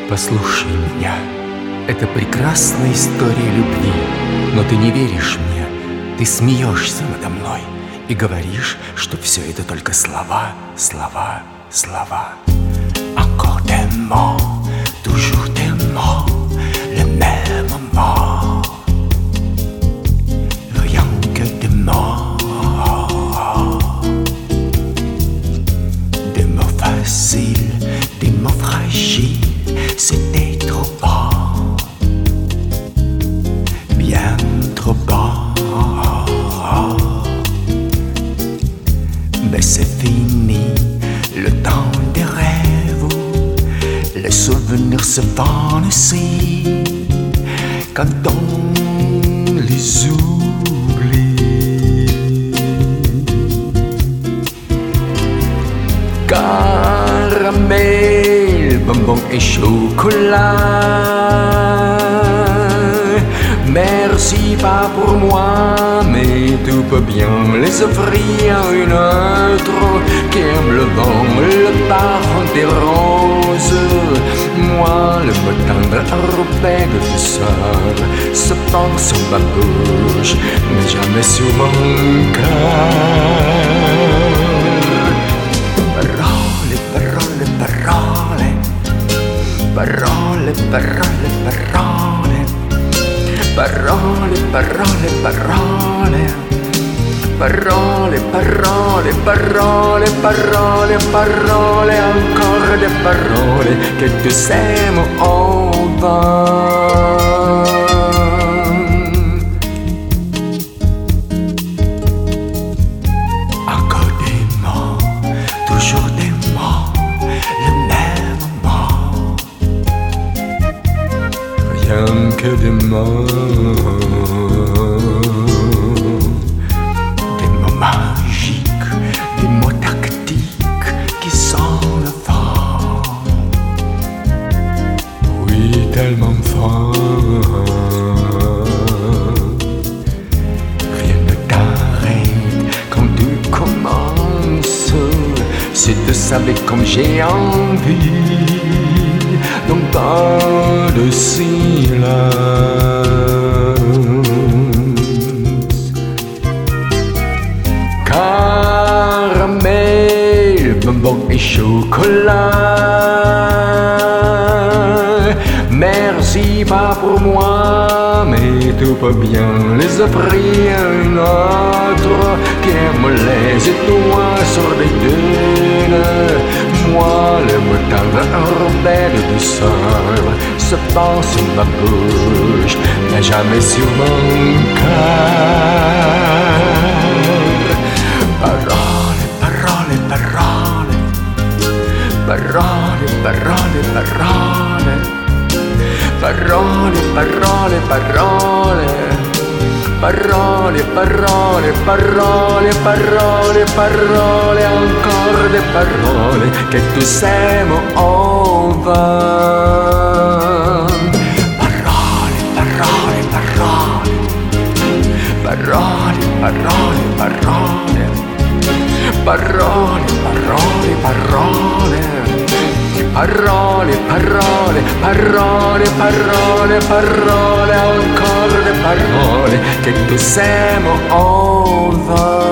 Послушай меня, это прекрасная история любви, но ты не веришь мне, ты смеешься надо мной и говоришь, что все это только слова, слова, слова. Encore des mots, toujours des mots, le même mot. Rien que des mots, des mots faciles, des mots fragiles. C'était trop bon, bien trop bon. Mais c'est fini, le temps des rêves, les souvenirs se vont aussi quand on les oublie. Caramel, bonbons et chocolat. Merci pas pour moi, mais tu peux bien les offrir à une autre qui aime le vent, le parfum des roses. Moi, le mot tendre enrobé de douceur se pend sur ma bouche, mais jamais sur mon cœur. Parole, parole, parole. Parole, parole, parole. Parole, parole, parole. Parole, parole, parole, parole, parole, encore des paroles que tu sèmes au vent. Encore des mots, toujours des mots, le même mot. Rien que des mots. Tellement fort, rien ne t'arrête quand tu commences. Si tu savais comme j'ai envie d'un pas de silence. Caramel, bonbons et chocolat. Merci pas pour moi, mais tu peux bien les offrir à une autre qui aime les étoiles sur les dunes. Moi, le mot tendre enrobé de douceur se pend sur ma bouche, mais jamais sur mon cœur. Parole, parole, parole. Parole, parole, parole. Parole, parole, parole. Parole, parole, parole, parole, parole, encore des paroles que tu sèmes au vent. Parole, parole, parole. Parole, parole, parole. Parole, parole, parole. Parole, parole, parole, parole, parole, encore des paroles que tu sèmes au vent.